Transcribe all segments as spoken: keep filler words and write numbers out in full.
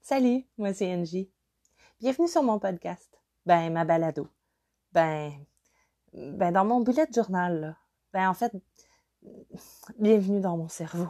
Salut, moi c'est Angie. Bienvenue sur mon podcast. Ben, ma balado. Ben, ben dans mon bullet journal, là. Ben, en fait, bienvenue dans mon cerveau.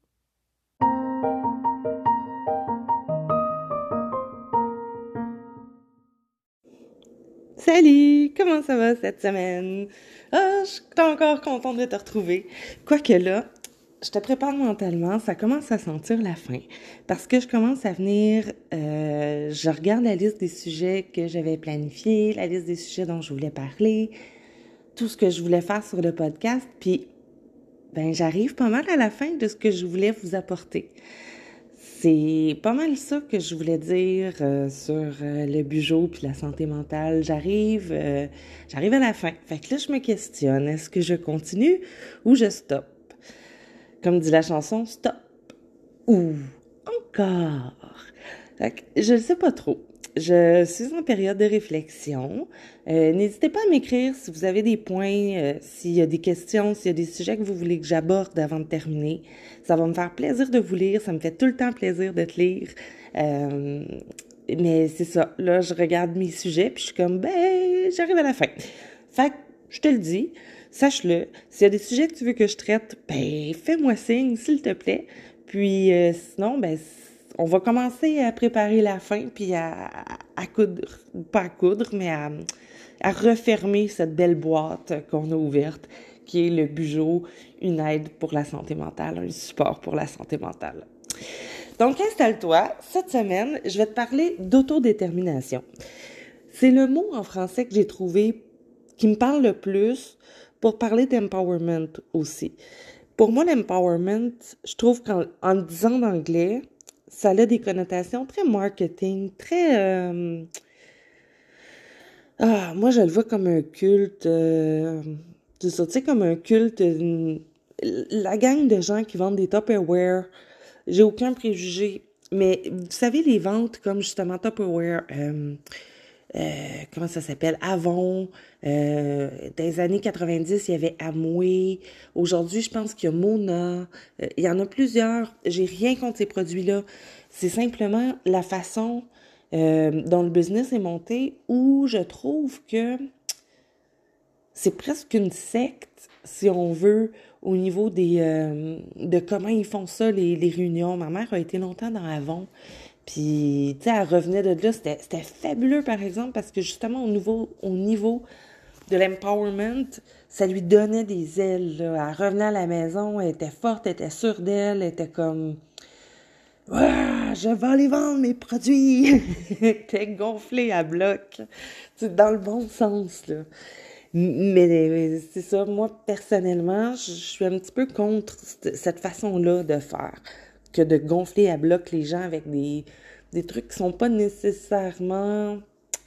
Salut, comment ça va cette semaine? Ah, je suis encore contente de te retrouver. Quoique là, je te prépare mentalement, ça commence à sentir la fin. Parce que je commence à venir, euh, je regarde la liste des sujets que j'avais planifiés, la liste des sujets dont je voulais parler, tout ce que je voulais faire sur le podcast, puis ben j'arrive pas mal à la fin de ce que je voulais vous apporter. C'est pas mal ça que je voulais dire euh, sur euh, le bugeot puis la santé mentale. J'arrive, euh, j'arrive à la fin. Fait que là, je me questionne. Est-ce que je continue ou je stoppe? Comme dit la chanson, stop. Ou encore. Fait que je ne sais pas trop. Je suis en période de réflexion. Euh, n'hésitez pas à m'écrire si vous avez des points, euh, s'il y a des questions, s'il y a des sujets que vous voulez que j'aborde avant de terminer. Ça va me faire plaisir de vous lire. Ça me fait tout le temps plaisir de te lire. Euh, mais c'est ça. Là, je regarde mes sujets puis je suis comme, ben, j'arrive à la fin. Fait que, je te le dis, sache-le. S'il y a des sujets que tu veux que je traite, ben, fais-moi signe, s'il te plaît. Puis euh, sinon, ben, on va commencer à préparer la fin, puis à, à coudre, pas à coudre, mais à, à refermer cette belle boîte qu'on a ouverte, qui est le Bugeot, une aide pour la santé mentale, un support pour la santé mentale. Donc, installe-toi. Cette semaine, je vais te parler d'autodétermination. C'est le mot en français que j'ai trouvé qui me parle le plus pour parler d'empowerment aussi. Pour moi, l'empowerment, je trouve qu'en en le disant d'anglais, ça a des connotations très marketing, très... Euh... Ah, moi, je le vois comme un culte. Euh... C'est ça, tu sais, comme un culte. Une... La gang de gens qui vendent des Tupperware, j'ai aucun préjugé. Mais vous savez, les ventes comme justement Tupperware, euh, euh, comment ça s'appelle? Avon. Euh, dans les années quatre-vingt-dix, il y avait Amway. Aujourd'hui, je pense qu'il y a Mona. Euh, il y en a plusieurs. J'ai rien contre ces produits-là. C'est simplement la façon euh, dont le business est monté où je trouve que c'est presque une secte, si on veut, au niveau des euh, de comment ils font ça, les, les réunions. Ma mère a été longtemps dans Avon. Puis, tu sais, elle revenait de là. C'était, c'était fabuleux, par exemple, parce que justement, au niveau, au niveau de l'empowerment, ça lui donnait des ailes, là. Elle revenait à la maison, elle était forte, elle était sûre d'elle, elle était comme... Ouais, je vais aller vendre mes produits! Elle était gonflée à bloc. C'est dans le bon sens, là. Mais c'est ça, moi, personnellement, je suis un petit peu contre cette façon-là de faire, que de gonfler à bloc les gens avec des, des trucs qui sont pas nécessairement...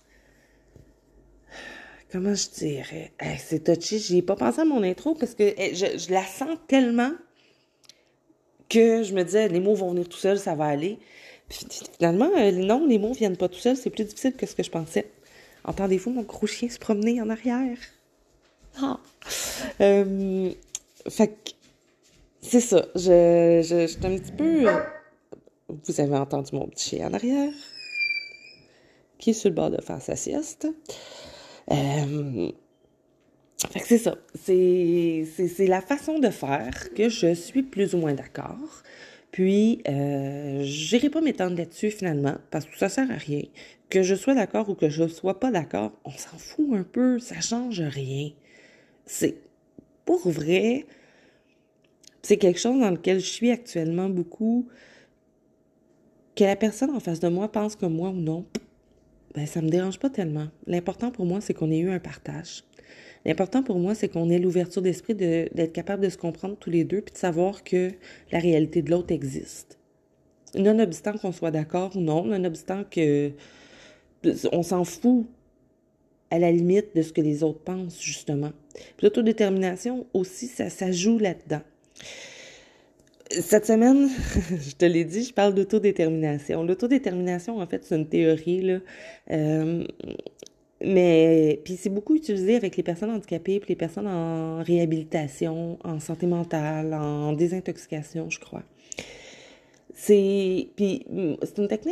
Comment je dirais? Hey, c'est touchy, j'y ai pas pensé à mon intro parce que hey, je, je la sens tellement que je me disais, les mots vont venir tout seuls, ça va aller. Puis finalement, euh, non, les mots viennent pas tout seuls, c'est plus difficile que ce que je pensais. Entendez-vous mon gros chien se promener en arrière? Ah! Euh, fait que, c'est ça. Je, je, je suis un petit peu... euh, Vous avez entendu mon petit chien en arrière, qui est sur le bord de faire sa sieste. Euh, fait que c'est ça. C'est, c'est, c'est la façon de faire que je suis plus ou moins d'accord. Puis, euh, j'irai pas m'étendre là-dessus finalement, parce que ça sert à rien. Que je sois d'accord ou que je sois pas d'accord, on s'en fout un peu, ça change rien. C'est, pour vrai, c'est quelque chose dans lequel je suis actuellement beaucoup. Que la personne en face de moi pense comme moi ou non, ben ça me dérange pas tellement. L'important pour moi, c'est qu'on ait eu un partage. L'important pour moi, c'est qu'on ait l'ouverture d'esprit de, d'être capable de se comprendre tous les deux puis de savoir que la réalité de l'autre existe. Nonobstant qu'on soit d'accord ou non, nonobstant que on s'en fout à la limite de ce que les autres pensent, justement. Puis l'autodétermination aussi, ça, ça joue là-dedans. Cette semaine, je te l'ai dit, je parle d'autodétermination. L'autodétermination, en fait, c'est une théorie, là. Euh, mais, puis c'est beaucoup utilisé avec les personnes handicapées, puis les personnes en réhabilitation, en santé mentale, en désintoxication, je crois. C'est, puis c'est une technique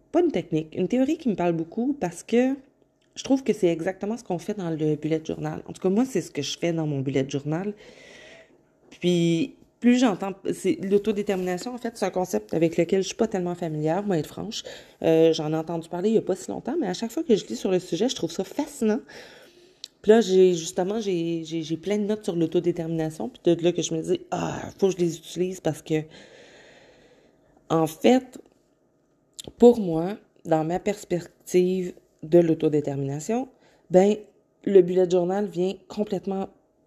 pas une technique, une théorie qui me parle beaucoup parce que je trouve que c'est exactement ce qu'on fait dans le bullet journal. En tout cas, moi, c'est ce que je fais dans mon bullet journal. Puis, plus j'entends... c'est l'autodétermination, en fait, c'est un concept avec lequel je suis pas tellement familière, moi, être franche. Euh, j'en ai entendu parler il y a pas si longtemps, mais à chaque fois que je lis sur le sujet, je trouve ça fascinant. Puis là, j'ai justement, j'ai, j'ai, j'ai plein de notes sur l'autodétermination, puis de là que je me dis, ah, faut que je les utilise parce que, en fait, pour moi, dans ma perspective de l'autodétermination, ben, le bullet journal vient complètement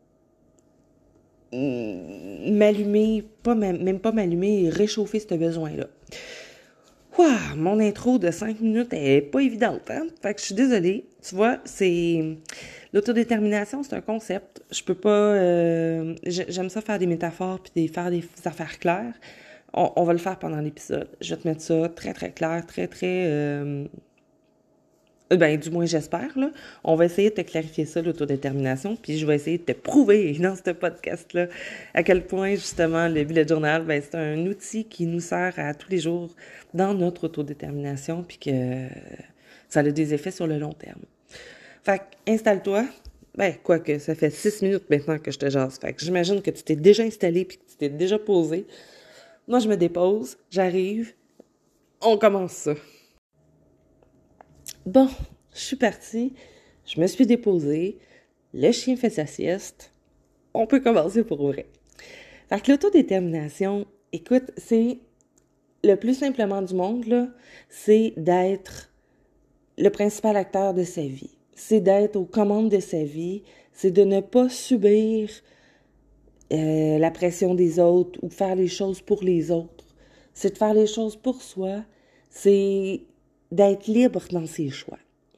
m'allumer, pas même pas m'allumer, réchauffer ce besoin-là. Waouh, mon intro de cinq minutes est pas évidente, hein? Fait que je suis désolée. Tu vois, c'est... L'autodétermination, c'est un concept. Je peux pas... Euh... J'aime ça faire des métaphores puis des... faire des affaires claires. On, on va le faire pendant l'épisode. Je vais te mettre ça très, très clair, très, très... Euh... Ben, du moins, j'espère, là. On va essayer de te clarifier ça, l'autodétermination, puis je vais essayer de te prouver dans ce podcast-là à quel point, justement, le bullet journal, ben, c'est un outil qui nous sert à tous les jours dans notre autodétermination, puis que ça a des effets sur le long terme. Fait que, installe-toi. Ben, quoique, ça fait six minutes maintenant que je te jase. Fait que j'imagine que tu t'es déjà installé puis que tu t'es déjà posé. Moi, je me dépose, j'arrive, on commence ça. Bon, je suis partie, je me suis déposée, le chien fait sa sieste, on peut commencer pour vrai. Fait que l'autodétermination, écoute, c'est le plus simplement du monde, là, c'est d'être le principal acteur de sa vie. C'est d'être aux commandes de sa vie, c'est de ne pas subir euh, la pression des autres ou faire les choses pour les autres. C'est de faire les choses pour soi, c'est d'être libre dans ses choix.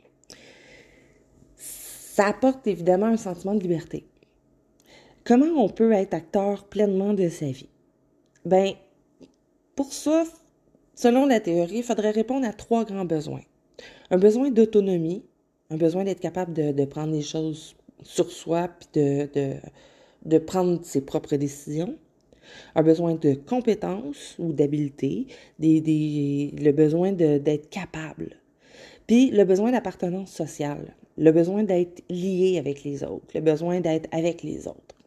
Ça apporte évidemment un sentiment de liberté. Comment on peut être acteur pleinement de sa vie? Ben, pour ça, selon la théorie, il faudrait répondre à trois grands besoins. Un besoin d'autonomie, un besoin d'être capable de, de prendre les choses sur soi puis de, de, de prendre ses propres décisions. Un besoin de compétence ou d'habileté, des, des, le besoin de, d'être capable. Puis le besoin d'appartenance sociale, le besoin d'être lié avec les autres, le besoin d'être avec les autres.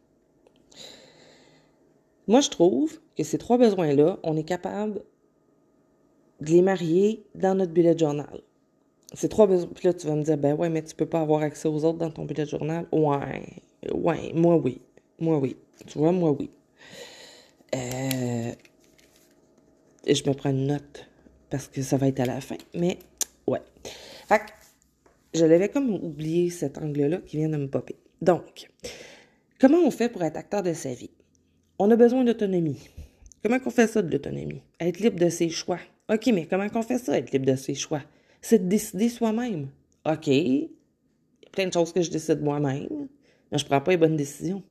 Moi, je trouve que ces trois besoins-là, on est capable de les marier dans notre bullet journal. Ces trois besoins, puis là, tu vas me dire, ben ouais, mais tu peux pas avoir accès aux autres dans ton bullet journal. Ouais, ouais, moi oui, moi oui. Tu vois, moi oui. Euh, je me prends une note parce que ça va être à la fin, mais ouais. Fait que je l'avais comme oublié cet angle-là qui vient de me popper. Donc, comment on fait pour être acteur de sa vie? On a besoin d'autonomie. Comment qu'on fait ça de l'autonomie? Être libre de ses choix. OK, mais comment qu'on fait ça, être libre de ses choix? C'est de décider soi-même. OK, il y a plein de choses que je décide moi-même, mais je prends pas les bonnes décisions.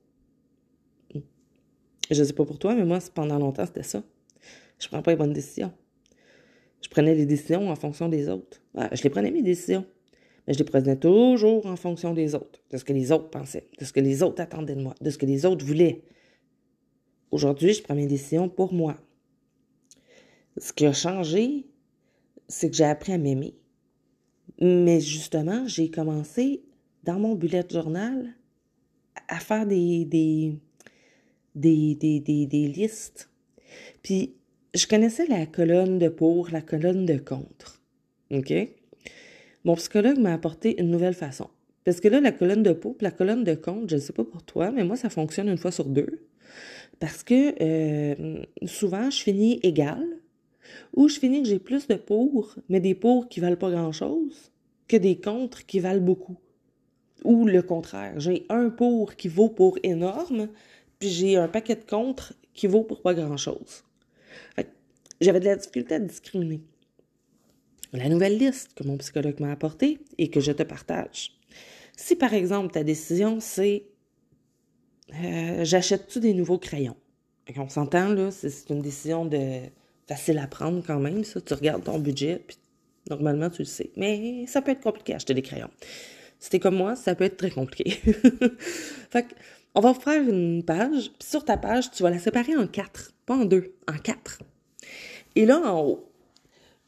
Je sais pas pour toi, mais moi, pendant longtemps, c'était ça. Je prends pas les bonnes décisions. Je prenais les décisions en fonction des autres. Ah, je les prenais, mes décisions. Mais je les prenais toujours en fonction des autres, de ce que les autres pensaient, de ce que les autres attendaient de moi, de ce que les autres voulaient. Aujourd'hui, je prends mes décisions pour moi. Ce qui a changé, c'est que j'ai appris à m'aimer. Mais justement, j'ai commencé, dans mon bullet journal, à faire des, des, des, des, des, des listes. Puis, je connaissais la colonne de pour, la colonne de contre. OK? Mon psychologue m'a apporté une nouvelle façon. Parce que là, la colonne de pour, la colonne de contre, je ne sais pas pour toi, mais moi, ça fonctionne une fois sur deux. Parce que euh, souvent, je finis égal, ou je finis que j'ai plus de pour, mais des pour qui valent pas grand-chose, que des contre qui valent beaucoup. Ou le contraire, j'ai un pour qui vaut pour énorme, puis j'ai un paquet de contre qui vaut pour pas grand-chose. Fait que j'avais de la difficulté à discriminer. La nouvelle liste que mon psychologue m'a apportée et que je te partage. Si par exemple ta décision c'est euh, j'achète-tu des nouveaux crayons? On s'entend là, c'est, c'est une décision de facile à prendre quand même, ça. Tu regardes ton budget, puis normalement tu le sais. Mais ça peut être compliqué à acheter des crayons. Si t'es comme moi, ça peut être très compliqué. Fait que, on va faire une page, puis sur ta page, tu vas la séparer en quatre, pas en deux, en quatre. Et là, en haut,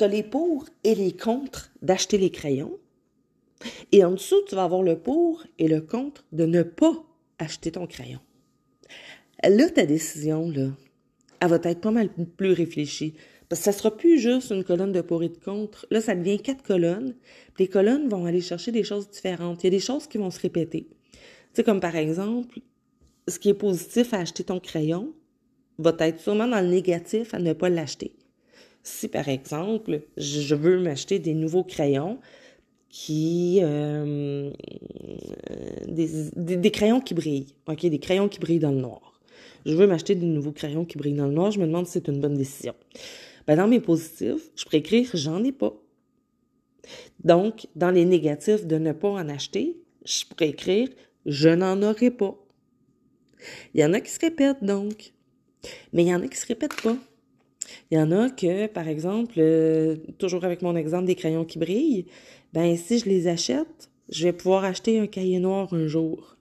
tu as les pour et les contre d'acheter les crayons. Et en dessous, tu vas avoir le pour et le contre de ne pas acheter ton crayon. Là, ta décision, là, elle va être pas mal plus réfléchie. Parce que ça sera plus juste une colonne de pour et de contre. Là, ça devient quatre colonnes. Puis les colonnes vont aller chercher des choses différentes. Il y a des choses qui vont se répéter. Tu sais, comme par exemple, ce qui est positif à acheter ton crayon va être sûrement dans le négatif à ne pas l'acheter. Si, par exemple, je veux m'acheter des nouveaux crayons qui... Euh, des, des, des crayons qui brillent. OK, des crayons qui brillent dans le noir. Je veux m'acheter des nouveaux crayons qui brillent dans le noir. Je me demande si c'est une bonne décision. Ben, dans mes positifs, je pourrais écrire « j'en ai pas ». Donc, dans les négatifs de ne pas en acheter, je pourrais écrire « je n'en aurai pas ». Il y en a qui se répètent, donc. Mais il y en a qui se répètent pas. Il y en a que, par exemple, euh, toujours avec mon exemple des crayons qui brillent, ben si je les achète, je vais pouvoir acheter un cahier noir un jour.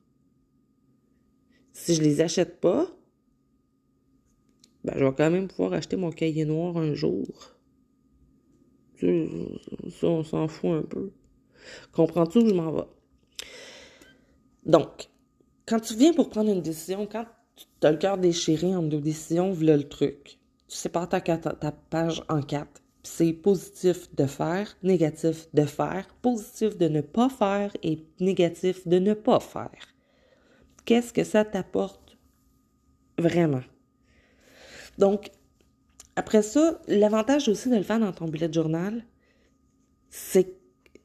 Si je les achète pas, ben je vais quand même pouvoir acheter mon cahier noir un jour. Ça, on s'en fout un peu. Comprends-tu où je m'en vais? Donc, quand tu viens pour prendre une décision, quand tu as le cœur déchiré entre deux décisions, voilà le truc. Tu sépares ta, ta, ta page en quatre. C'est positif de faire, négatif de faire, positif de ne pas faire et négatif de ne pas faire. Qu'est-ce que ça t'apporte vraiment? Donc, après ça, l'avantage aussi de le faire dans ton bullet journal, c'est que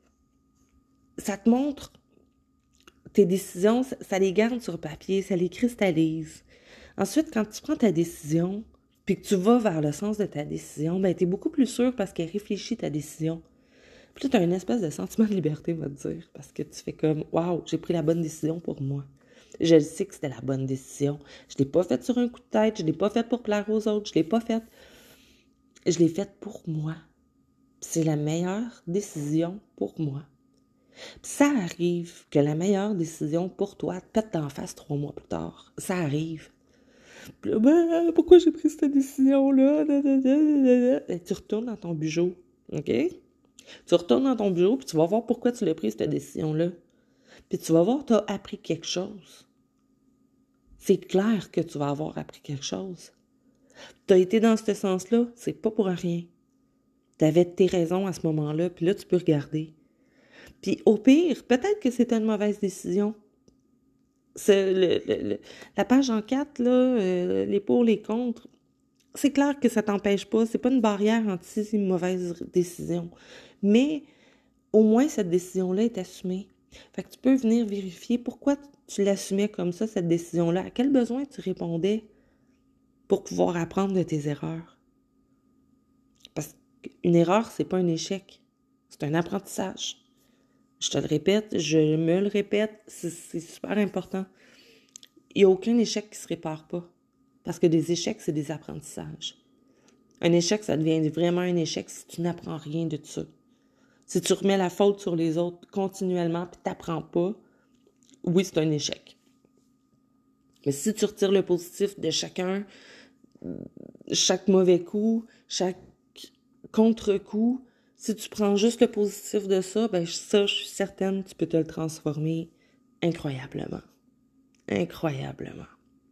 ça te montre tes décisions, ça les garde sur papier, ça les cristallise. Ensuite, quand tu prends ta décision, puis que tu vas vers le sens de ta décision, ben t'es beaucoup plus sûr parce qu'elle réfléchit ta décision. Puis là, t'as une espèce de sentiment de liberté, on va te dire, parce que tu fais comme « Wow, j'ai pris la bonne décision pour moi. Je sais que c'était la bonne décision. Je l'ai pas faite sur un coup de tête, je l'ai pas faite pour plaire aux autres, je l'ai pas faite. Je l'ai faite pour moi. C'est la meilleure décision pour moi. » Puis ça arrive que la meilleure décision pour toi te pète d'en face trois mois plus tard. Ça arrive. Puis là, ben, pourquoi j'ai pris cette décision-là? Et tu retournes dans ton bureau, OK? Tu retournes dans ton bureau, puis tu vas voir pourquoi tu l'as pris, cette décision-là. Puis tu vas voir, tu as appris quelque chose. C'est clair que tu vas avoir appris quelque chose. Tu as été dans ce sens-là, c'est pas pour rien. Tu avais tes raisons à ce moment-là, puis là, tu peux regarder. Puis au pire, peut-être que c'était une mauvaise décision. C'est le, le, le, la page en quatre, là, euh, les pour, les contre, c'est clair que ça t'empêche pas. C'est pas une barrière anti une mauvaise décision. Mais au moins, cette décision-là est assumée. Fait que tu peux venir vérifier pourquoi tu l'assumais comme ça, cette décision-là. À quel besoin tu répondais pour pouvoir apprendre de tes erreurs. Parce qu'une erreur, c'est pas un échec. C'est un apprentissage. Je te le répète, je me le répète, c'est, c'est super important. Il n'y a aucun échec qui se répare pas. Parce que des échecs, c'est des apprentissages. Un échec, ça devient vraiment un échec si tu n'apprends rien de ça. Si tu remets la faute sur les autres continuellement puis tu n'apprends pas, oui, c'est un échec. Mais si tu retires le positif de chacun, chaque mauvais coup, chaque contre-coup, si tu prends juste le positif de ça, ben ça, je suis certaine, tu peux te le transformer incroyablement. Incroyablement.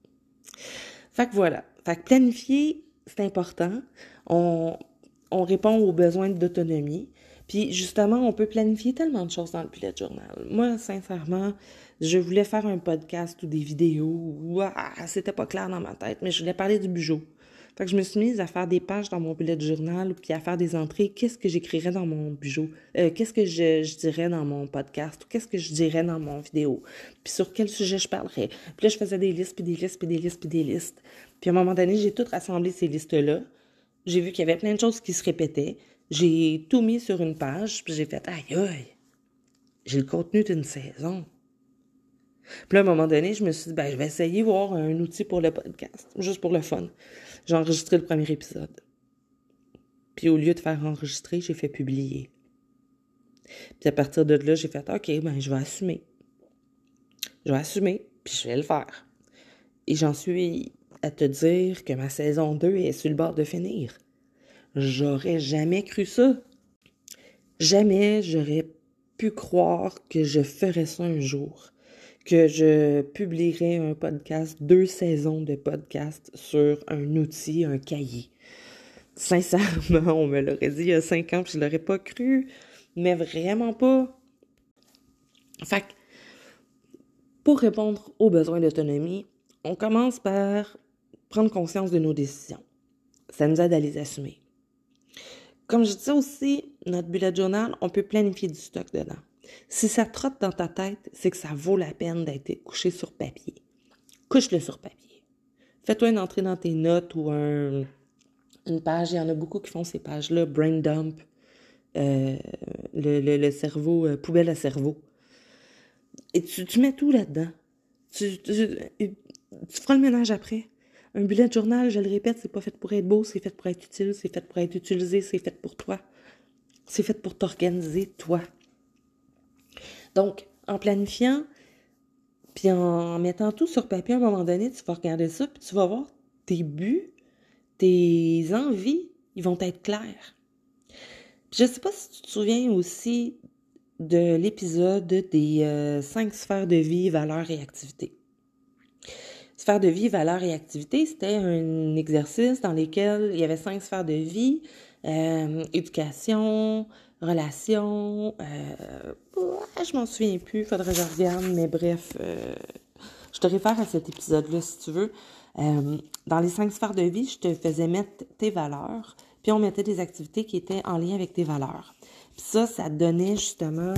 Fait que voilà. Fait que planifier, c'est important. On, on répond aux besoins d'autonomie. Puis justement, on peut planifier tellement de choses dans le bullet journal. Moi, sincèrement, je voulais faire un podcast ou des vidéos. Ouah, c'était pas clair dans ma tête, mais je voulais parler du bugeot. Fait que je me suis mise à faire des pages dans mon bullet journal, puis à faire des entrées. Qu'est-ce que j'écrirais dans mon bugeot? Euh, qu'est-ce que je, je dirais dans mon podcast? Ou qu'est-ce que je dirais dans mon vidéo? Puis sur quel sujet je parlerais? Puis là, je faisais des listes, puis des listes, puis des listes, puis des listes. Puis à un moment donné, j'ai tout rassemblé ces listes-là. J'ai vu qu'il y avait plein de choses qui se répétaient. J'ai tout mis sur une page, puis j'ai fait « Aïe, aïe! J'ai le contenu d'une saison. » Puis là, à un moment donné, je me suis dit « Ben, je vais essayer de voir un outil pour le podcast, juste pour le fun. » J'ai enregistré le premier épisode. Puis au lieu de faire enregistrer, j'ai fait publier. Puis à partir de là, j'ai fait « OK, ben, je vais assumer. Je vais assumer, puis je vais le faire. » Et j'en suis à te dire que ma saison deux est sur le bord de finir. J'aurais jamais cru ça. Jamais j'aurais pu croire que je ferais ça un jour. Que je publierais un podcast, deux saisons de podcast sur un outil, un cahier. Sincèrement, on me l'aurait dit il y a cinq ans, puis je l'aurais pas cru. Mais vraiment pas. Fait que, pour répondre aux besoins d'autonomie, on commence par prendre conscience de nos décisions. Ça nous aide à les assumer. Comme je disais aussi, notre bullet journal, on peut planifier du stock dedans. Si ça trotte dans ta tête, c'est que ça vaut la peine d'être couché sur papier. Couche-le sur papier. Fais-toi une entrée dans tes notes ou un, une page. Il y en a beaucoup qui font ces pages-là. Brain dump, euh, le, le, le cerveau, euh, poubelle à cerveau. Et tu, tu mets tout là-dedans. Tu, tu, tu feras le ménage après. Un bullet journal, je le répète, c'est pas fait pour être beau, c'est fait pour être utile, c'est fait pour être utilisé, c'est fait pour toi. C'est fait pour t'organiser, toi. Donc, en planifiant, puis en mettant tout sur papier, à un moment donné, tu vas regarder ça, puis tu vas voir tes buts, tes envies, ils vont être clairs. Puis je sais pas si tu te souviens aussi de l'épisode des euh, cinq sphères de vie, valeurs et activités. Sphères de vie, valeurs et activités, c'était un exercice dans lequel il y avait cinq sphères de vie, euh, éducation, relations, euh, ouais, je m'en souviens plus, faudrait que je regarde, mais bref, euh, je te réfère à cet épisode-là si tu veux. Euh, dans les cinq sphères de vie, je te faisais mettre tes valeurs, puis on mettait des activités qui étaient en lien avec tes valeurs. Puis ça, ça donnait justement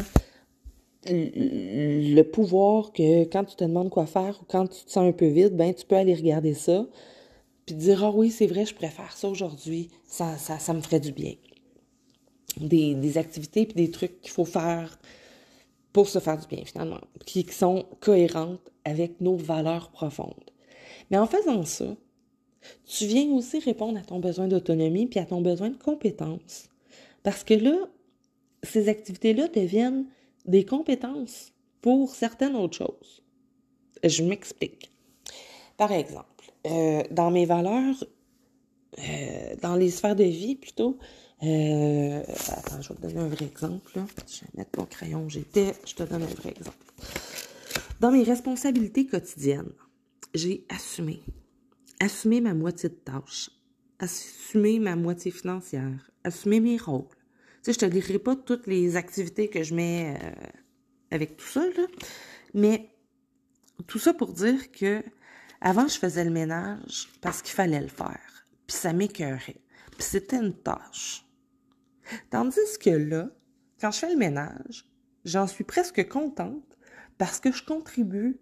le pouvoir que quand tu te demandes quoi faire ou quand tu te sens un peu vide, ben tu peux aller regarder ça puis te dire « Ah oui, c'est vrai, je préfère ça aujourd'hui, ça, ça, ça me ferait du bien. » Des, des activités puis des trucs qu'il faut faire pour se faire du bien finalement, qui, qui sont cohérentes avec nos valeurs profondes. Mais en faisant ça, tu viens aussi répondre à ton besoin d'autonomie puis à ton besoin de compétence. Parce que là, ces activités-là deviennent des compétences pour certaines autres choses. Je m'explique. Par exemple, euh, dans mes valeurs, euh, dans les sphères de vie plutôt, euh, attends, je vais te donner un vrai exemple. Là. Je vais mettre mon crayon où j'étais, je te donne un vrai exemple. Dans mes responsabilités quotidiennes, j'ai assumé. Assumé ma moitié de tâches. Assumer ma moitié financière. Assumer mes rôles. Tu sais, je te lirai pas toutes les activités que je mets euh, avec tout ça, là. Mais tout ça pour dire que avant, je faisais le ménage parce qu'il fallait le faire. Puis ça m'écœurait. Puis c'était une tâche. Tandis que là, quand je fais le ménage, j'en suis presque contente parce que je contribue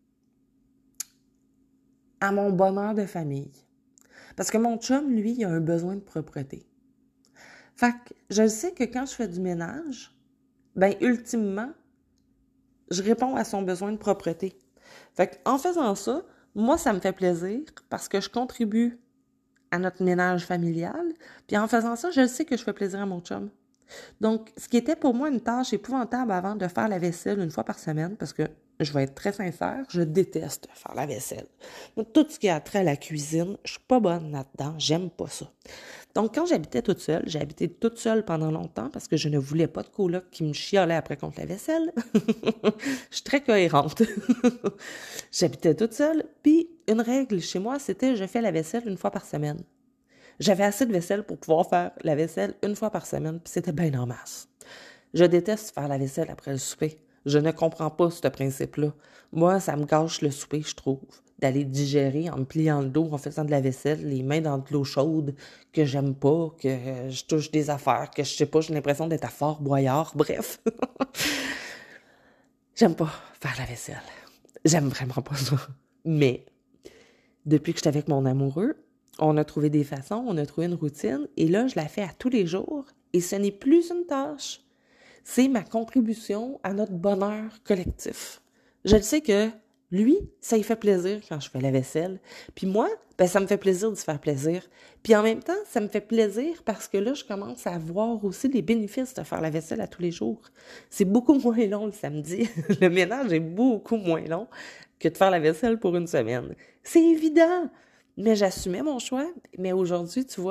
à mon bonheur de famille. Parce que mon chum, lui, il a un besoin de propreté. Fait que je sais que quand je fais du ménage, ben ultimement, je réponds à son besoin de propreté. Fait qu'en faisant ça, moi, ça me fait plaisir parce que je contribue à notre ménage familial. Puis en faisant ça, je sais que je fais plaisir à mon chum. Donc, ce qui était pour moi une tâche épouvantable avant de faire la vaisselle une fois par semaine, parce que je vais être très sincère, je déteste faire la vaisselle. Moi, tout ce qui a trait à la cuisine, je suis pas bonne là-dedans, j'aime pas ça. Donc, quand j'habitais toute seule, j'ai habité toute seule pendant longtemps parce que je ne voulais pas de coloc qui me chialait après contre la vaisselle. Je suis très cohérente. J'habitais toute seule, puis une règle chez moi, c'était je fais la vaisselle une fois par semaine. J'avais assez de vaisselle pour pouvoir faire la vaisselle une fois par semaine, puis c'était bien en masse. Je déteste faire la vaisselle après le souper. Je ne comprends pas ce principe-là. Moi, ça me gâche le souper, je trouve, d'aller digérer en me pliant le dos, en faisant de la vaisselle, les mains dans de l'eau chaude, que j'aime pas, que je touche des affaires, que je sais pas, j'ai l'impression d'être à Fort Boyard, bref. J'aime pas faire la vaisselle. J'aime vraiment pas ça. Mais, depuis que j'étais avec mon amoureux, on a trouvé des façons, on a trouvé une routine, et là, je la fais à tous les jours, et ce n'est plus une tâche. C'est ma contribution à notre bonheur collectif. Je le sais que lui, ça lui fait plaisir quand je fais la vaisselle. Puis moi, ben ça me fait plaisir de se faire plaisir. Puis en même temps, ça me fait plaisir parce que là, je commence à voir aussi les bénéfices de faire la vaisselle à tous les jours. C'est beaucoup moins long le samedi. Le ménage est beaucoup moins long que de faire la vaisselle pour une semaine. C'est évident! Mais j'assumais mon choix. Mais aujourd'hui, tu vois,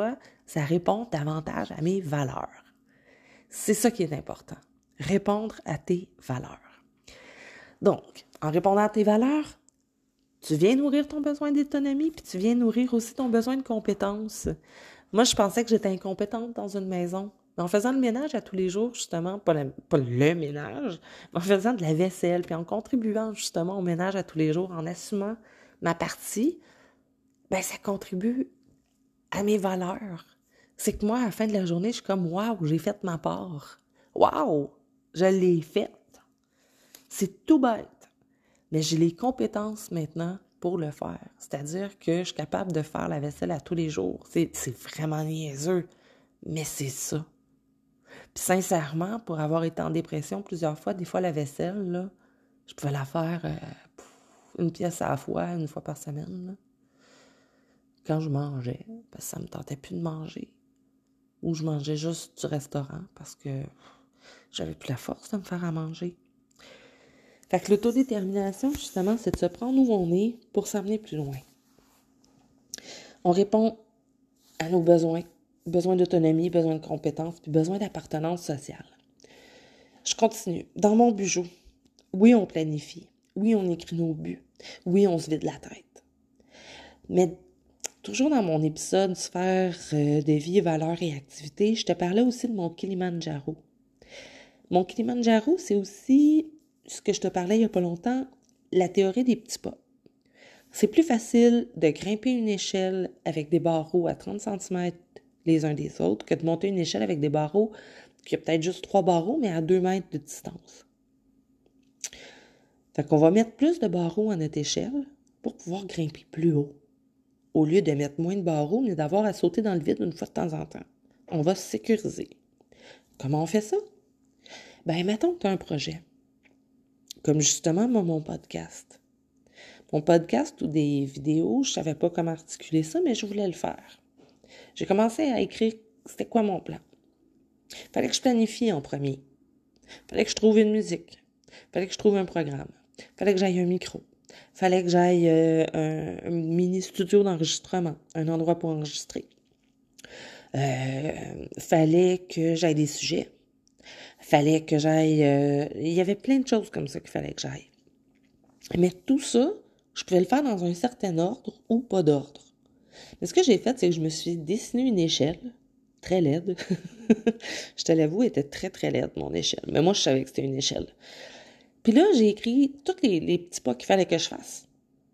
ça répond davantage à mes valeurs. C'est ça qui est important. Répondre à tes valeurs. Donc, en répondant à tes valeurs, tu viens nourrir ton besoin d'autonomie, puis tu viens nourrir aussi ton besoin de compétence. Moi, je pensais que j'étais incompétente dans une maison. Mais en faisant le ménage à tous les jours, justement, pas, la, pas le ménage, mais en faisant de la vaisselle, puis en contribuant justement au ménage à tous les jours, en assumant ma partie, ben ça contribue à mes valeurs. C'est que moi, à la fin de la journée, je suis comme « Wow, j'ai fait ma part. Wow, je l'ai faite. » C'est tout bête. Mais j'ai les compétences maintenant pour le faire. C'est-à-dire que je suis capable de faire la vaisselle à tous les jours. C'est, c'est vraiment niaiseux, mais c'est ça. Puis sincèrement, pour avoir été en dépression plusieurs fois, des fois la vaisselle, là, je pouvais la faire euh, une pièce à la fois, une fois par semaine. Là. Quand je mangeais, parce que ça me tentait plus de manger. Ou je mangeais juste du restaurant parce que j'avais plus la force de me faire à manger. Fait que l'autodétermination, justement, c'est de se prendre où on est pour s'amener plus loin. On répond à nos besoins, besoin d'autonomie, besoin de compétences, puis besoin d'appartenance sociale. Je continue. Dans mon bijou, oui, on planifie. Oui, on écrit nos buts. Oui, on se vide la tête. Mais toujours dans mon épisode Sphère de vie, valeurs et activités, je te parlais aussi de mon Kilimandjaro. Mon Kilimandjaro, c'est aussi ce que je te parlais il n'y a pas longtemps, la théorie des petits pas. C'est plus facile de grimper une échelle avec des barreaux à trente centimètres les uns des autres que de monter une échelle avec des barreaux qui a peut-être juste trois barreaux, mais à deux mètres de distance. Fait qu'on va mettre plus de barreaux à notre échelle pour pouvoir grimper plus haut, au lieu de mettre moins de barreaux, mais d'avoir à sauter dans le vide une fois de temps en temps. On va se sécuriser. Comment on fait ça? Ben, mettons que tu as un projet. Comme justement, moi, mon podcast. Mon podcast ou des vidéos, je savais pas comment articuler ça, mais je voulais le faire. J'ai commencé à écrire c'était quoi mon plan. Fallait que je planifie en premier. Fallait que je trouve une musique. Fallait que je trouve un programme. Fallait que j'aille un micro. Fallait que j'aille euh, un, un mini studio d'enregistrement, un endroit pour enregistrer. Euh, fallait que j'aille des sujets. Fallait que j'aille... Euh, il y avait plein de choses comme ça qu'il fallait que j'aille. Mais tout ça, je pouvais le faire dans un certain ordre ou pas d'ordre. Mais ce que j'ai fait, c'est que je me suis dessiné une échelle très laide. Je te l'avoue, elle était très, très laide, mon échelle. Mais moi, je savais que c'était une échelle. Puis là, j'ai écrit tous les, les petits pas qu'il fallait que je fasse.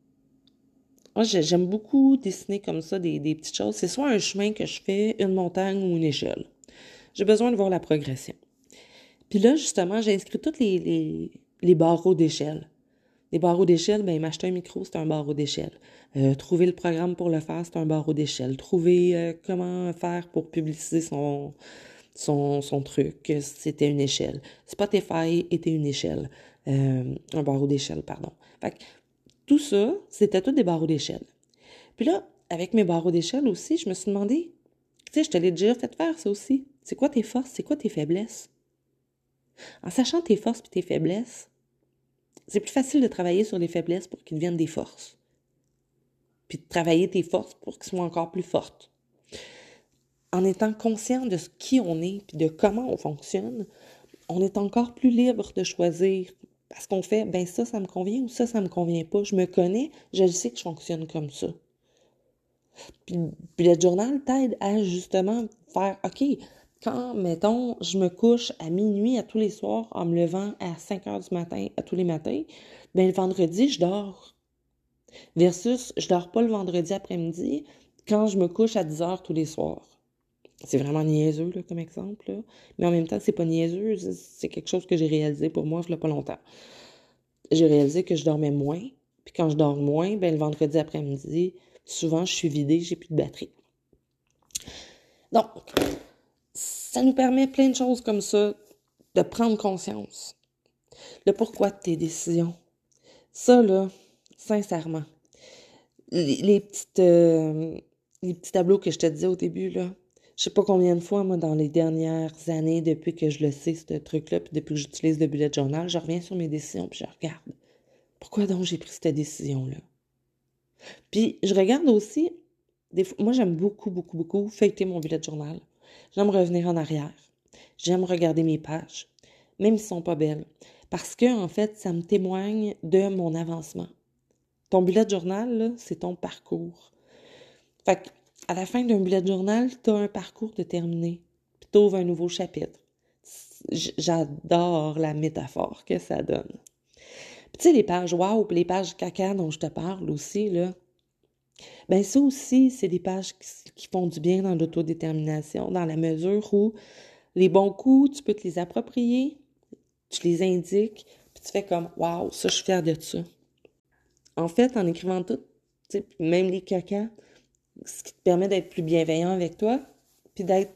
Moi, j'aime beaucoup dessiner comme ça des, des petites choses. C'est soit un chemin que je fais, une montagne ou une échelle. J'ai besoin de voir la progression. Puis là, justement, j'ai inscrit tous les, les, les barreaux d'échelle. Les barreaux d'échelle, ben, m'acheter un micro, c'est un barreau d'échelle. Euh, trouver le programme pour le faire, c'est un barreau d'échelle. Trouver euh, comment faire pour publiciser son, son, son truc, c'était une échelle. Spotify était une échelle. Euh, un barreau d'échelle, pardon. Fait que tout ça, c'était tout des barreaux d'échelle. Puis là, avec mes barreaux d'échelle aussi, je me suis demandé, tu sais, je te l'ai déjà fait faire ça aussi. C'est quoi tes forces? C'est quoi tes faiblesses? En sachant tes forces et tes faiblesses, c'est plus facile de travailler sur les faiblesses pour qu'ils deviennent des forces. Puis de travailler tes forces pour qu'elles soient encore plus fortes. En étant conscient de ce qui on est puis de comment on fonctionne, on est encore plus libre de choisir. Parce qu'on fait, ben ça, ça me convient ou ça, ça me convient pas. Je me connais, je sais que je fonctionne comme ça. Puis, puis le journal t'aide à justement faire, OK, quand, mettons, je me couche à minuit à tous les soirs en me levant à cinq heures du matin à tous les matins, bien le vendredi, je dors. Versus, je dors pas le vendredi après-midi quand je me couche à dix heures tous les soirs. C'est vraiment niaiseux, là, comme exemple, là. Mais en même temps, c'est pas niaiseux, c'est quelque chose que j'ai réalisé pour moi, il y a pas longtemps. J'ai réalisé que je dormais moins, puis quand je dors moins, bien le vendredi après-midi, souvent, je suis vidée, j'ai plus de batterie. Donc, ça nous permet plein de choses comme ça, de prendre conscience. Le pourquoi de tes décisions. Ça, là, sincèrement, les, les, petites, euh, les petits tableaux que je te disais au début, là, je sais pas combien de fois, moi, dans les dernières années, depuis que je le sais, ce truc-là, puis depuis que j'utilise le bullet journal, je reviens sur mes décisions, puis je regarde. Pourquoi donc j'ai pris cette décision-là? Puis, je regarde aussi des fois, moi, j'aime beaucoup, beaucoup, beaucoup feuilleter mon bullet journal. J'aime revenir en arrière. J'aime regarder mes pages, même si elles sont pas belles. Parce que, en fait, ça me témoigne de mon avancement. Ton bullet journal, là, c'est ton parcours. Fait qu'à la fin d'un bullet journal, tu as un parcours de terminé. Puis tu ouvres un nouveau chapitre. J'adore la métaphore que ça donne. Puis tu sais, les pages wow, puis les pages caca dont je te parle aussi, là, ben ça aussi, c'est des pages qui, qui font du bien dans l'autodétermination, dans la mesure où les bons coups, tu peux te les approprier, tu les indiques, puis tu fais comme « Wow, ça, je suis fière de ça ». En fait, en écrivant tout, même les cacas, ce qui te permet d'être plus bienveillant avec toi, puis d'être...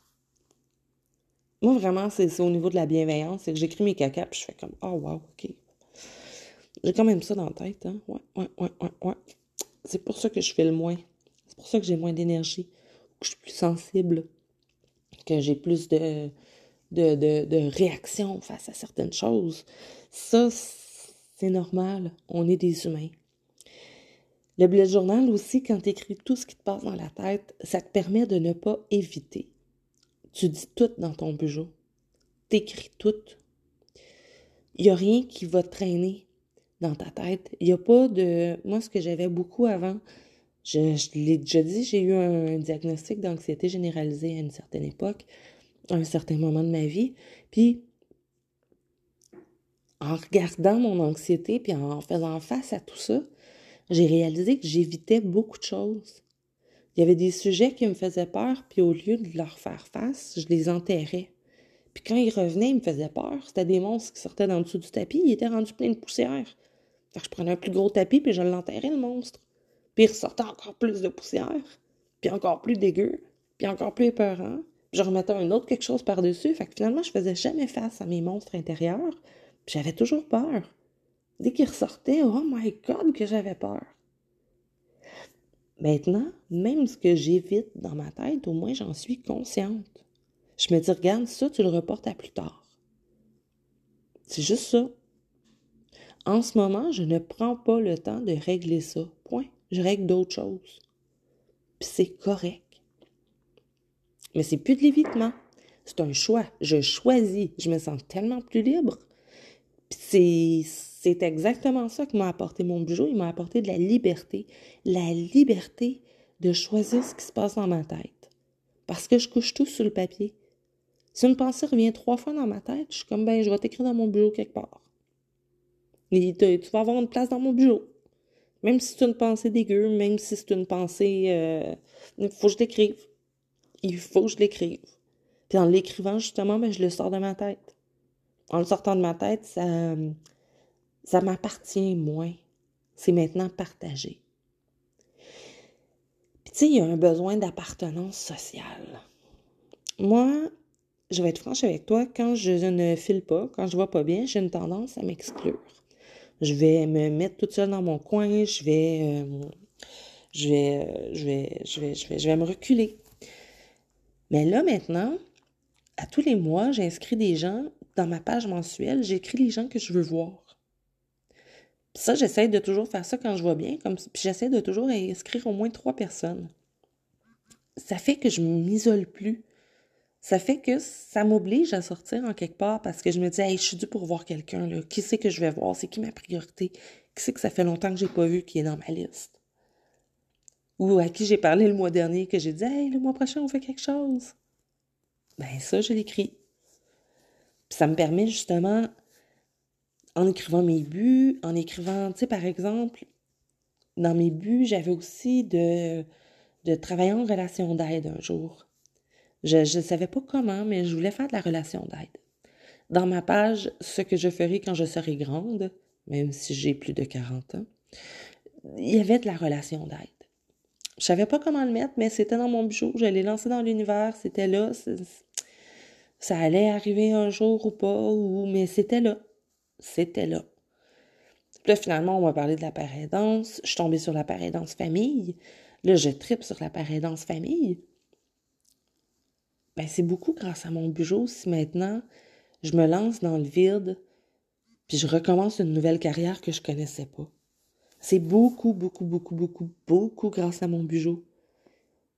Moi, vraiment, c'est, c'est au niveau de la bienveillance, c'est que j'écris mes cacas, puis je fais comme « Oh, wow, OK ». J'ai quand même ça dans la tête, hein? Ouais, ouais, ouais, ouais, ouais. C'est pour ça que je fais le moins. C'est pour ça que j'ai moins d'énergie, que je suis plus sensible, que j'ai plus de, de, de, de réaction face à certaines choses. Ça, c'est normal. On est des humains. Le bullet journal aussi, quand tu écris tout ce qui te passe dans la tête, ça te permet de ne pas éviter. Tu dis tout dans ton bureau. Tu écris tout. Il n'y a rien qui va traîner dans ta tête. Il n'y a pas de... Moi, ce que j'avais beaucoup avant, je, je l'ai déjà dit, j'ai eu un diagnostic d'anxiété généralisée à une certaine époque, à un certain moment de ma vie. Puis, en regardant mon anxiété, puis en faisant face à tout ça, j'ai réalisé que j'évitais beaucoup de choses. Il y avait des sujets qui me faisaient peur, puis au lieu de leur faire face, je les enterrais. Puis quand ils revenaient, ils me faisaient peur. C'était des monstres qui sortaient d'en dessous du tapis, ils étaient rendus pleins de poussière. Fait que je prenais un plus gros tapis, puis je l'enterrais, le monstre. Puis il ressortait encore plus de poussière, puis encore plus dégueu, puis encore plus épeurant. Puis je remettais un autre quelque chose par-dessus. Fait que finalement, je faisais jamais face à mes monstres intérieurs, puis j'avais toujours peur. Dès qu'ils ressortaient, oh my God, que j'avais peur. Maintenant, même ce que j'évite dans ma tête, au moins j'en suis consciente. Je me dis, regarde, ça, tu le reportes à plus tard. C'est juste ça. En ce moment, je ne prends pas le temps de régler ça. Point. Je règle d'autres choses. Puis c'est correct. Mais c'est plus de l'évitement. C'est un choix. Je choisis. Je me sens tellement plus libre. Puis c'est, c'est exactement ça que m'a apporté mon bijou. Il m'a apporté de la liberté. La liberté de choisir ce qui se passe dans ma tête. Parce que je couche tout sur le papier. Si une pensée revient trois fois dans ma tête, je suis comme, ben, je vais t'écrire dans mon bureau quelque part. Et tu vas avoir une place dans mon bureau. Même si c'est une pensée dégueu, même si c'est une pensée... Euh, il faut que je l'écrive. Il faut que je l'écrive. Puis en l'écrivant, justement, ben, je le sors de ma tête. En le sortant de ma tête, ça, ça m'appartient moins. C'est maintenant partagé. Puis tu sais, il y a un besoin d'appartenance sociale. Moi, je vais être franche avec toi, quand je ne file pas, quand je ne vais pas bien, j'ai une tendance à m'exclure. Je vais me mettre toute seule dans mon coin, je vais, euh, je vais, euh, je vais, je vais, je vais, je vais me reculer. Mais là, maintenant, à tous les mois, j'inscris des gens dans ma page mensuelle, j'écris les gens que je veux voir. Puis ça, j'essaie de toujours faire ça quand je vais bien, comme, puis j'essaie de toujours inscrire au moins trois personnes. Ça fait que je ne m'isole plus. Ça fait que ça m'oblige à sortir en quelque part parce que je me dis, hey, je suis due pour voir quelqu'un, là. Qui c'est que je vais voir? C'est qui ma priorité? Qui c'est que ça fait longtemps que j'ai pas vu qui est dans ma liste? Ou à qui j'ai parlé le mois dernier que j'ai dit, hey, le mois prochain, on fait quelque chose. Ben, ça, je l'écris. Puis ça me permet justement, en écrivant mes buts, en écrivant, tu sais, par exemple, dans mes buts, j'avais aussi de, de travailler en relation d'aide un jour. Je ne savais pas comment, mais je voulais faire de la relation d'aide. Dans ma page, ce que je ferai quand je serai grande, même si j'ai plus de quarante ans, il y avait de la relation d'aide. Je savais pas comment le mettre, mais c'était dans mon bijou. Je l'ai lancé dans l'univers, c'était là. C'est, ça allait arriver un jour ou pas, ou, mais c'était là. C'était là. Puis là, finalement, on m'a parlé de la paraidance. Je suis tombée sur la paraidance famille. Là, je tripe sur la paraidance famille. Ben, c'est beaucoup grâce à mon bijou si maintenant je me lance dans le vide puis je recommence une nouvelle carrière que je connaissais pas. C'est beaucoup, beaucoup, beaucoup, beaucoup, beaucoup grâce à mon bijou.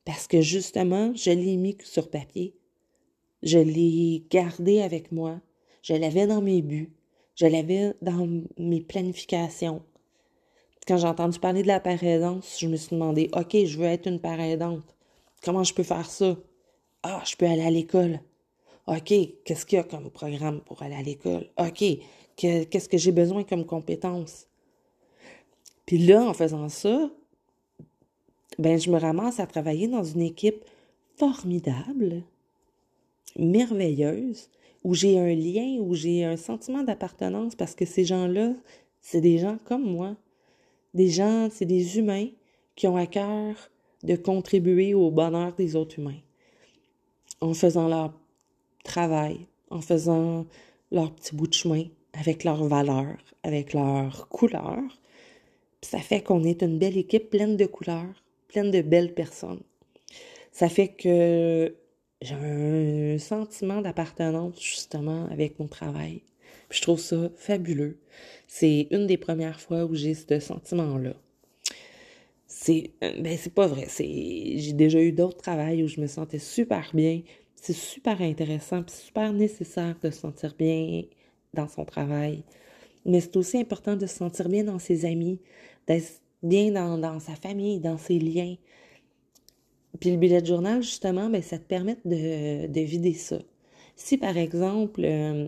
Parce que justement, je l'ai mis sur papier. Je l'ai gardé avec moi. Je l'avais dans mes buts. Je l'avais dans mes planifications. Quand j'ai entendu parler de la parent aidance, je me suis demandé, OK, je veux être une parent aidante. Comment je peux faire ça? Ah, je peux aller à l'école. OK, qu'est-ce qu'il y a comme programme pour aller à l'école? OK, que- qu'est-ce que j'ai besoin comme compétences? Puis là, en faisant ça, ben je me ramasse à travailler dans une équipe formidable, merveilleuse, où j'ai un lien, où j'ai un sentiment d'appartenance parce que ces gens-là, c'est des gens comme moi. Des gens, c'est des humains qui ont à cœur de contribuer au bonheur des autres humains en faisant leur travail, en faisant leur petit bout de chemin avec leurs valeurs, avec leurs couleurs. Puis ça fait qu'on est une belle équipe pleine de couleurs, pleine de belles personnes. Ça fait que j'ai un sentiment d'appartenance justement avec mon travail. Puis je trouve ça fabuleux. C'est une des premières fois où j'ai ce sentiment-là. C'est ben c'est pas vrai, c'est j'ai déjà eu d'autres travails où je me sentais super bien. C'est super intéressant puis super nécessaire de se sentir bien dans son travail. Mais c'est aussi important de se sentir bien dans ses amis, d'être bien dans, dans sa famille, dans ses liens. Puis le bullet journal, justement, ben, ça te permet de, de vider ça. Si, par exemple, euh,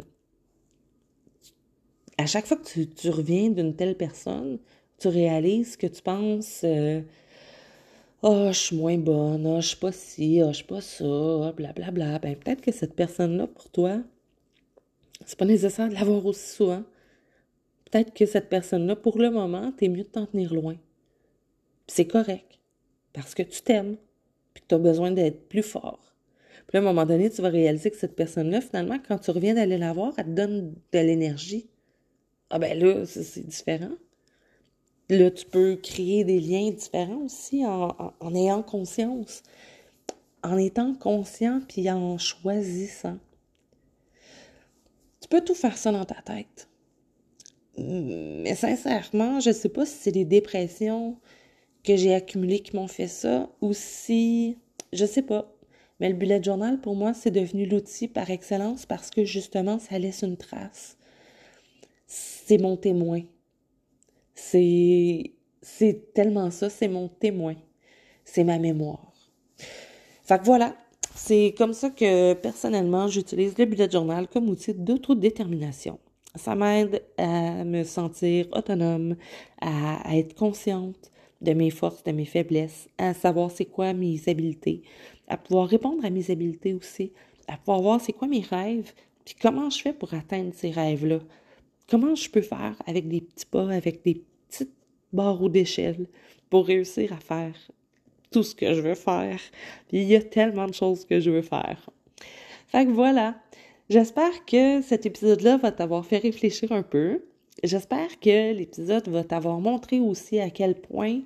à chaque fois que tu, tu reviens d'une telle personne, tu réalises que tu penses euh, ah, je suis moins bonne, ah, je suis pas ci, ah, je suis pas ça, blablabla. Bla, bla. Ben, peut-être que cette personne-là, pour toi, c'est pas nécessaire de l'avoir aussi souvent. Peut-être que cette personne-là, pour le moment, t'es mieux de t'en tenir loin. Puis c'est correct. Parce que tu t'aimes. Puis que tu as besoin d'être plus fort. Puis là, à un moment donné, tu vas réaliser que cette personne-là, finalement, quand tu reviens d'aller la voir, elle te donne de l'énergie. Ah ben là, c'est, c'est différent. Là, tu peux créer des liens différents aussi en, en, en ayant conscience. En étant conscient puis en choisissant. Tu peux tout faire ça dans ta tête. Mais sincèrement, je sais pas si c'est les dépressions que j'ai accumulées qui m'ont fait ça ou si... Je sais pas. Mais le bullet journal, pour moi, c'est devenu l'outil par excellence parce que justement, ça laisse une trace. C'est mon témoin. C'est... C'est tellement ça, c'est mon témoin. C'est ma mémoire. Fait que voilà, c'est comme ça que personnellement, j'utilise le bullet journal comme outil d'autodétermination. Ça m'aide à me sentir autonome, à, à être consciente de mes forces, de mes faiblesses, à savoir c'est quoi mes habiletés, à pouvoir répondre à mes habiletés aussi, à pouvoir voir c'est quoi mes rêves, puis comment je fais pour atteindre ces rêves-là. Comment je peux faire avec des petits pas, avec des petites barreaux d'échelle pour réussir à faire tout ce que je veux faire. Puis il y a tellement de choses que je veux faire. Fait que voilà. J'espère que cet épisode-là va t'avoir fait réfléchir un peu. J'espère que l'épisode va t'avoir montré aussi à quel point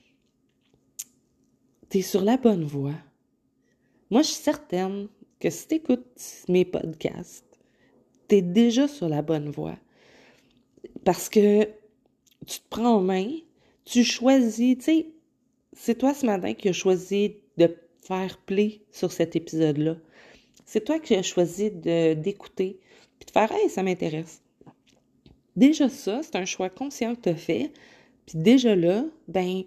t'es sur la bonne voie. Moi, je suis certaine que si t'écoutes mes podcasts, t'es déjà sur la bonne voie. Parce que tu te prends en main, tu choisis, tu sais, c'est toi ce matin qui as choisi de faire play sur cet épisode-là. C'est toi qui as choisi de, d'écouter puis de faire « Hey, ça m'intéresse ». Déjà ça, c'est un choix conscient que tu as fait. Puis déjà là, ben,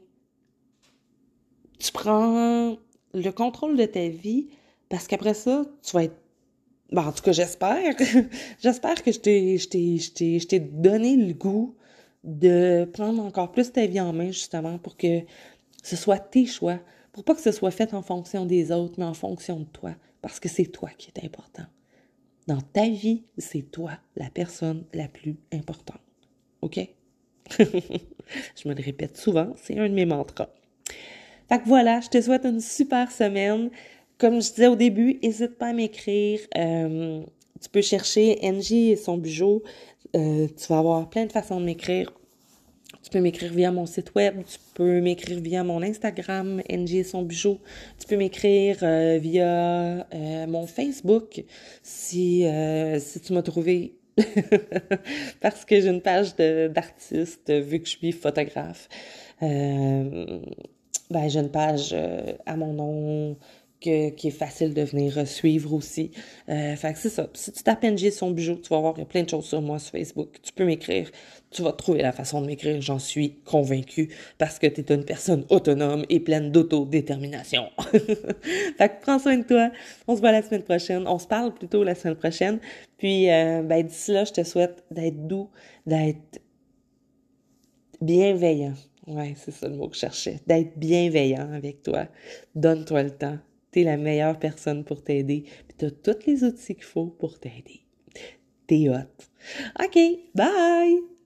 tu prends le contrôle de ta vie parce qu'après ça, tu vas être... Ben, en tout cas, j'espère. J'espère que je t'ai, je t'ai, je t'ai, je t'ai donné le goût de prendre encore plus ta vie en main, justement, pour que ce soit tes choix. Pour pas que ce soit fait en fonction des autres, mais en fonction de toi. Parce que c'est toi qui est important. Dans ta vie, c'est toi la personne la plus importante. OK? Je me le répète souvent, c'est un de mes mantras. Fait que voilà, je te souhaite une super semaine. Comme je disais au début, n'hésite pas à m'écrire. Euh, tu peux chercher Angie et son bijou. Euh, tu vas avoir plein de façons de m'écrire. Tu peux m'écrire via mon site web, tu peux m'écrire via mon Instagram, Angie et son bijou. Tu peux m'écrire euh, via euh, mon Facebook si, euh, si tu m'as trouvé parce que j'ai une page de, d'artiste vu que je suis photographe. Euh, ben, j'ai une page euh, à mon nom que, qui est facile de venir euh, suivre aussi. Euh, fait que c'est ça. Si tu tapes N J son bijou, tu vas voir, il y a plein de choses sur moi sur Facebook. Tu peux m'écrire. Tu vas trouver la façon de m'écrire, j'en suis convaincue, parce que tu es une personne autonome et pleine d'autodétermination. Fait que prends soin de toi. On se voit la semaine prochaine. On se parle plutôt la semaine prochaine. Puis, euh, ben, d'ici là, je te souhaite d'être doux, d'être bienveillant. Ouais, c'est ça le mot que je cherchais. D'être bienveillant avec toi. Donne-toi le temps. T'es la meilleure personne pour t'aider. Puis t'as tous les outils qu'il faut pour t'aider. T'es hot. OK, bye!